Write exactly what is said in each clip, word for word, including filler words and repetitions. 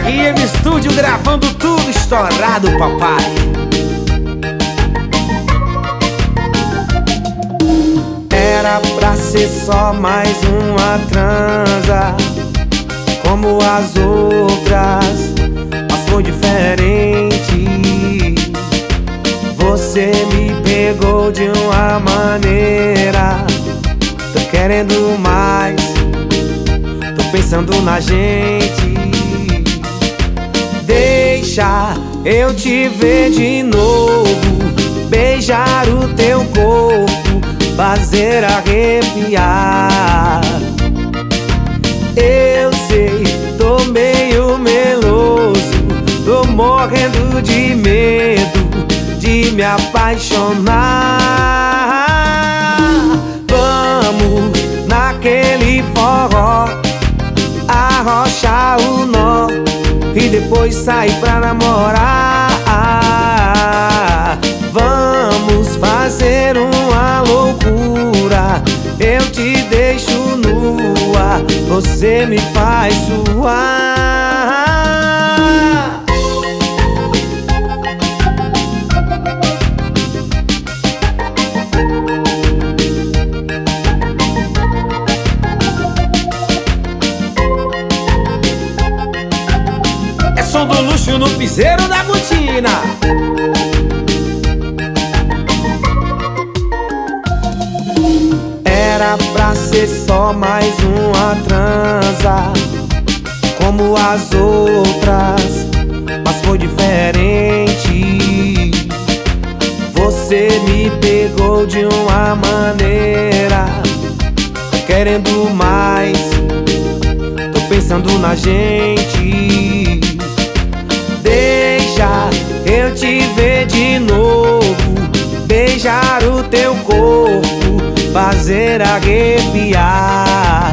R M Studio gravando tudo estourado, papai. Era pra ser só mais uma transa, como as outras, mas foi diferente. Você me pegou de uma maneira. Tô querendo mais, tô pensando na gente. Deixa eu te ver de novo, beijar o teu corpo, fazer arrepiar. Eu sei, tô meio meloso, tô morrendo de medo de me apaixonar. Vamos naquele forró, arrochar o nó e depois sair pra namorar. Vamos fazer uma loucura, eu te deixo nua, você me faz suar. É som do luxo no piseiro da botina. Era pra ser só mais uma transa, como as outras, mas foi diferente. Você me pegou de uma maneira. Tô querendo mais, tô pensando na gente. Deixa eu te ver de novo, beijar o teu corpo, fazer arrepiar.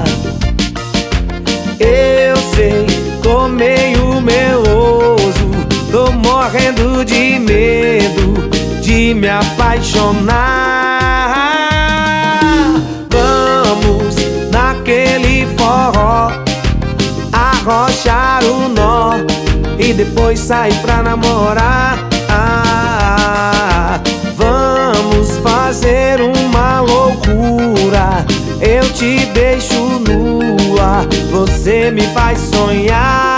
Eu sei, tô meio meloso, tô morrendo de medo de me apaixonar. Vamos naquele forró, arrochar o nó e depois sair pra namorar. Vamos fazer uma loucura, eu te deixo nua, você me faz sonhar.